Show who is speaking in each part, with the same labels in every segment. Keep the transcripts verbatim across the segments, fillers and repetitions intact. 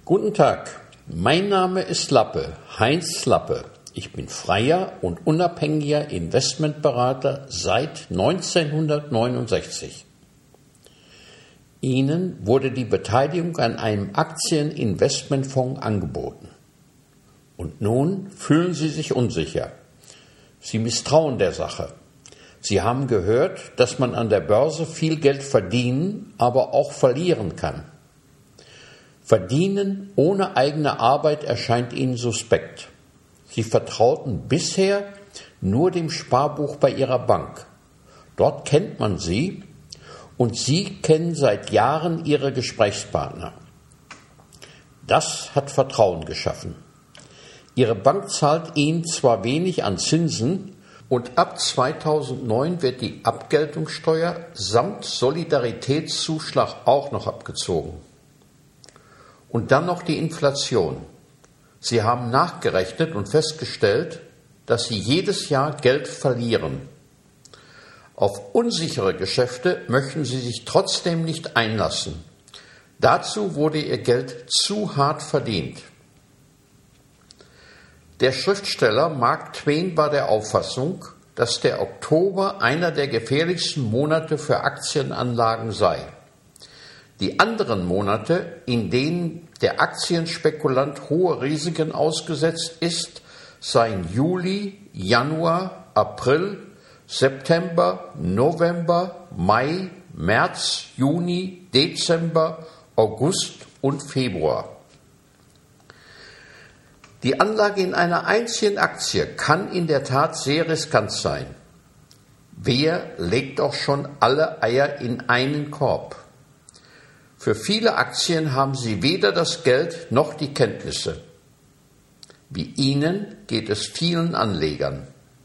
Speaker 1: Guten Tag, mein Name ist Lappe, Heinz Lappe. Ich bin freier und unabhängiger Investmentberater seit neunzehnhundertneunundsechzig. Ihnen wurde die Beteiligung an einem Aktieninvestmentfonds angeboten. Und nun fühlen Sie sich unsicher. Sie misstrauen der Sache. Sie haben gehört, dass man an der Börse viel Geld verdienen, aber auch verlieren kann. Verdienen ohne eigene Arbeit erscheint Ihnen suspekt. Sie vertrauten bisher nur dem Sparbuch bei Ihrer Bank. Dort kennt man Sie und Sie kennen seit Jahren Ihre Gesprächspartner. Das hat Vertrauen geschaffen. Ihre Bank zahlt Ihnen zwar wenig an Zinsen und ab zweitausendneun wird die Abgeltungssteuer samt Solidaritätszuschlag auch noch abgezogen. Und dann noch die Inflation. Sie haben nachgerechnet und festgestellt, dass Sie jedes Jahr Geld verlieren. Auf unsichere Geschäfte möchten Sie sich trotzdem nicht einlassen. Dazu wurde Ihr Geld zu hart verdient. Der Schriftsteller Mark Twain war der Auffassung, dass der Oktober einer der gefährlichsten Monate für Aktienanlagen sei. Die anderen Monate, in denen der Aktienspekulant hohe Risiken ausgesetzt ist, seien Juli, Januar, April, September, November, Mai, März, Juni, Dezember, August und Februar. Die Anlage in einer einzigen Aktie kann in der Tat sehr riskant sein. Wer legt auch schon alle Eier in einen Korb? Für viele Aktien haben Sie weder das Geld noch die Kenntnisse. Wie Ihnen geht es vielen Anlegern.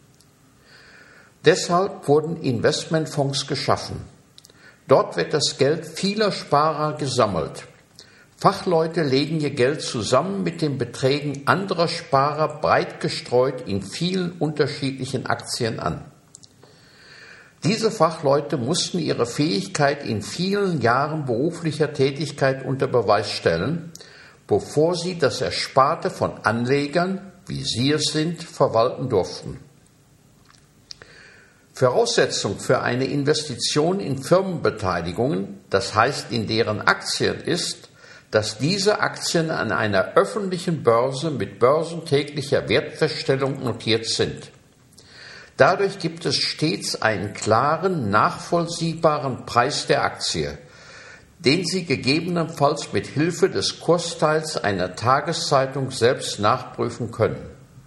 Speaker 1: Deshalb wurden Investmentfonds geschaffen. Dort wird das Geld vieler Sparer gesammelt. Fachleute legen ihr Geld zusammen mit den Beträgen anderer Sparer breit gestreut in vielen unterschiedlichen Aktien an. Diese Fachleute mussten ihre Fähigkeit in vielen Jahren beruflicher Tätigkeit unter Beweis stellen, bevor sie das Ersparte von Anlegern, wie Sie es sind, verwalten durften. Voraussetzung für eine Investition in Firmenbeteiligungen, das heißt in deren Aktien, ist, dass diese Aktien an einer öffentlichen Börse mit börsentäglicher Wertfeststellung notiert sind. Dadurch gibt es stets einen klaren, nachvollziehbaren Preis der Aktie, den Sie gegebenenfalls mit Hilfe des Kursteils einer Tageszeitung selbst nachprüfen können.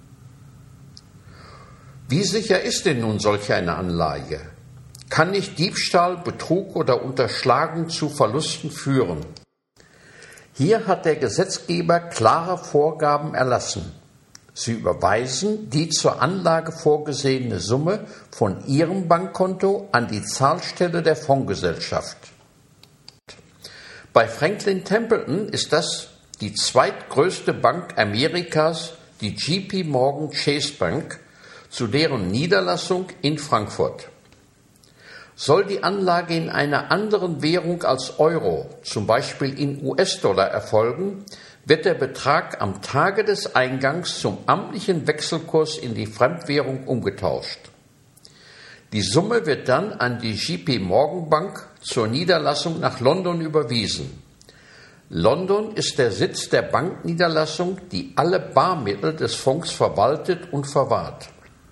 Speaker 1: Wie sicher ist denn nun solch eine Anlage? Kann nicht Diebstahl, Betrug oder Unterschlagung zu Verlusten führen? Hier hat der Gesetzgeber klare Vorgaben erlassen. Sie überweisen die zur Anlage vorgesehene Summe von Ihrem Bankkonto an die Zahlstelle der Fondsgesellschaft. Bei Franklin Templeton ist das die zweitgrößte Bank Amerikas, die J P Morgan Chase Bank, zu deren Niederlassung in Frankfurt. Soll die Anlage in einer anderen Währung als Euro, zum Beispiel in U S-Dollar, erfolgen, wird der Betrag am Tage des Eingangs zum amtlichen Wechselkurs in die Fremdwährung umgetauscht. Die Summe wird dann an die J P Morgan Bank zur Niederlassung nach London überwiesen. London ist der Sitz der Bankniederlassung, die alle Barmittel des Fonds verwaltet und verwahrt.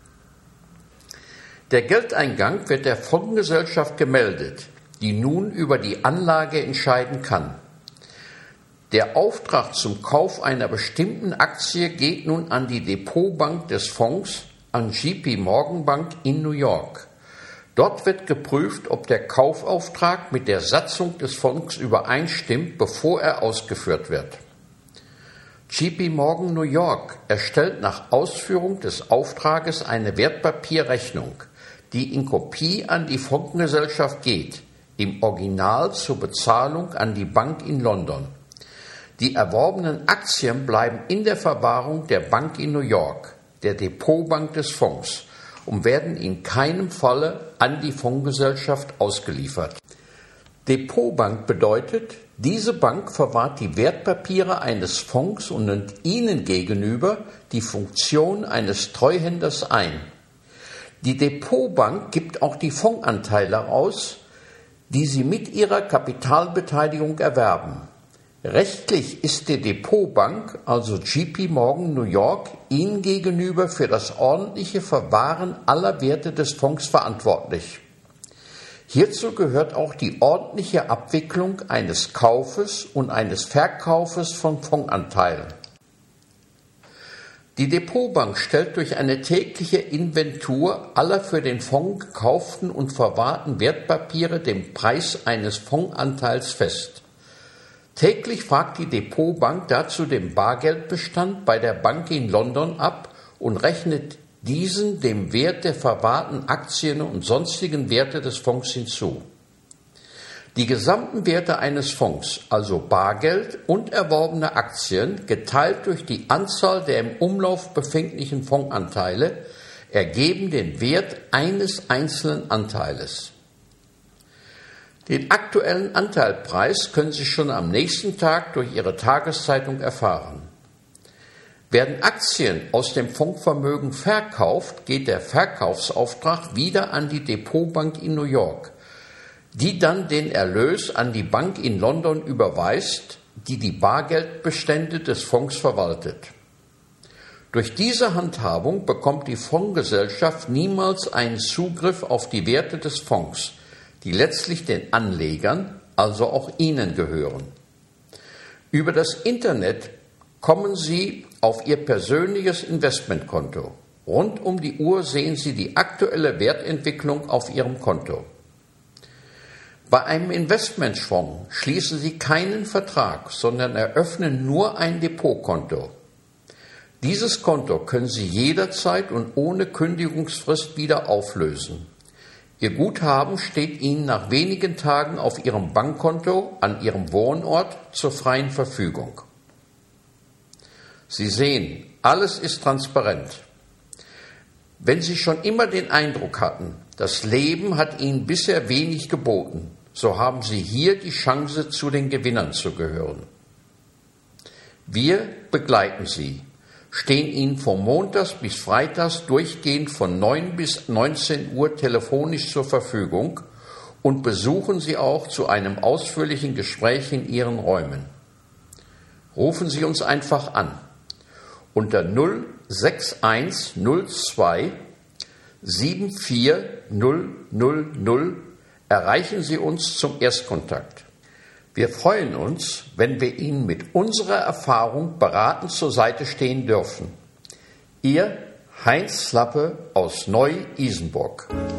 Speaker 1: Der Geldeingang wird der Fondsgesellschaft gemeldet, die nun über die Anlage entscheiden kann. Der Auftrag zum Kauf einer bestimmten Aktie geht nun an die Depotbank des Fonds, an J P Morgan Bank in New York. Dort wird geprüft, ob der Kaufauftrag mit der Satzung des Fonds übereinstimmt, bevor er ausgeführt wird. J P Morgan New York erstellt nach Ausführung des Auftrages eine Wertpapierrechnung, die in Kopie an die Fondsgesellschaft geht, im Original zur Bezahlung an die Bank in London. Die erworbenen Aktien bleiben in der Verwahrung der Bank in New York, der Depotbank des Fonds, und werden in keinem Falle an die Fondsgesellschaft ausgeliefert. Depotbank bedeutet, diese Bank verwahrt die Wertpapiere eines Fonds und nimmt Ihnen gegenüber die Funktion eines Treuhänders ein. Die Depotbank gibt auch die Fondsanteile aus, die Sie mit Ihrer Kapitalbeteiligung erwerben. Rechtlich ist die Depotbank, also J P Morgan New York, Ihnen gegenüber für das ordentliche Verwahren aller Werte des Fonds verantwortlich. Hierzu gehört auch die ordentliche Abwicklung eines Kaufes und eines Verkaufes von Fondsanteilen. Die Depotbank stellt durch eine tägliche Inventur aller für den Fonds gekauften und verwahrten Wertpapiere den Preis eines Fondsanteils fest. Täglich fragt die Depotbank dazu den Bargeldbestand bei der Bank in London ab und rechnet diesen dem Wert der verwahrten Aktien und sonstigen Werte des Fonds hinzu. Die gesamten Werte eines Fonds, also Bargeld und erworbene Aktien, geteilt durch die Anzahl der im Umlauf befindlichen Fondsanteile, ergeben den Wert eines einzelnen Anteiles. Den aktuellen Anteilpreis können Sie schon am nächsten Tag durch Ihre Tageszeitung erfahren. Werden Aktien aus dem Fondsvermögen verkauft, geht der Verkaufsauftrag wieder an die Depotbank in New York, die dann den Erlös an die Bank in London überweist, die die Bargeldbestände des Fonds verwaltet. Durch diese Handhabung bekommt die Fondsgesellschaft niemals einen Zugriff auf die Werte des Fonds, die letztlich den Anlegern, also auch Ihnen gehören. Über das Internet kommen Sie auf Ihr persönliches Investmentkonto. Rund um die Uhr sehen Sie die aktuelle Wertentwicklung auf Ihrem Konto. Bei einem Investmentfonds schließen Sie keinen Vertrag, sondern eröffnen nur ein Depotkonto. Dieses Konto können Sie jederzeit und ohne Kündigungsfrist wieder auflösen. Ihr Guthaben steht Ihnen nach wenigen Tagen auf Ihrem Bankkonto an Ihrem Wohnort zur freien Verfügung. Sie sehen, alles ist transparent. Wenn Sie schon immer den Eindruck hatten, das Leben hat Ihnen bisher wenig geboten, so haben Sie hier die Chance, zu den Gewinnern zu gehören. Wir begleiten Sie, stehen Ihnen von Montags bis Freitags durchgehend von neun bis neunzehn Uhr telefonisch zur Verfügung und besuchen Sie auch zu einem ausführlichen Gespräch in Ihren Räumen. Rufen Sie uns einfach an. Unter null sechs eins null zwei sieben vier null null null erreichen Sie uns zum Erstkontakt. Wir freuen uns, wenn wir Ihnen mit unserer Erfahrung beratend zur Seite stehen dürfen. Ihr Heinz Slappe aus Neu-Isenburg.